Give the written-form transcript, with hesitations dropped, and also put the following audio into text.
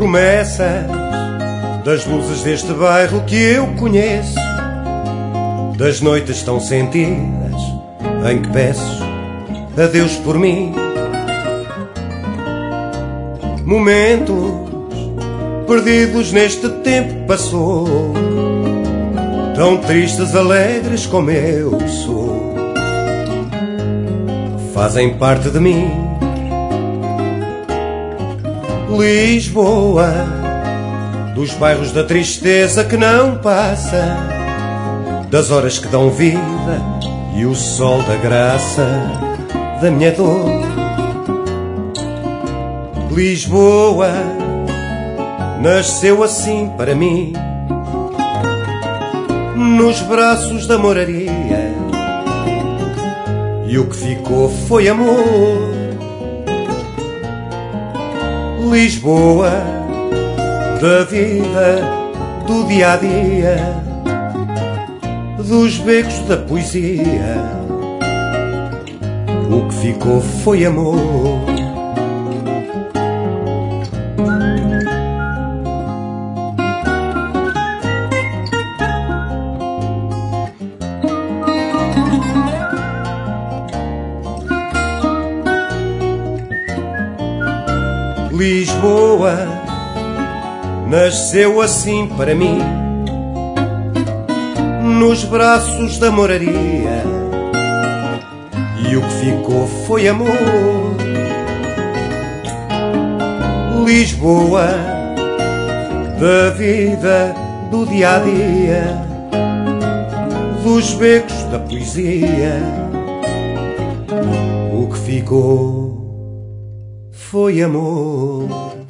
promessas das luzes deste bairro que eu conheço, das noites tão sentidas em que peço a Deus por mim. Momentos perdidos neste tempo que passou, tão tristes, alegres como eu sou, fazem parte de mim. Lisboa, dos bairros da tristeza que não passa, das horas que dão vida e o sol da graça da minha dor. Lisboa nasceu assim para mim, nos braços da moraria, e o que ficou foi amor. Lisboa da vida, do dia a dia, dos becos da poesia, o que ficou foi amor. Lisboa nasceu assim para mim, nos braços da moraria, e o que ficou foi amor. Lisboa da vida, do dia a dia, dos becos da poesia, o que ficou foi amor.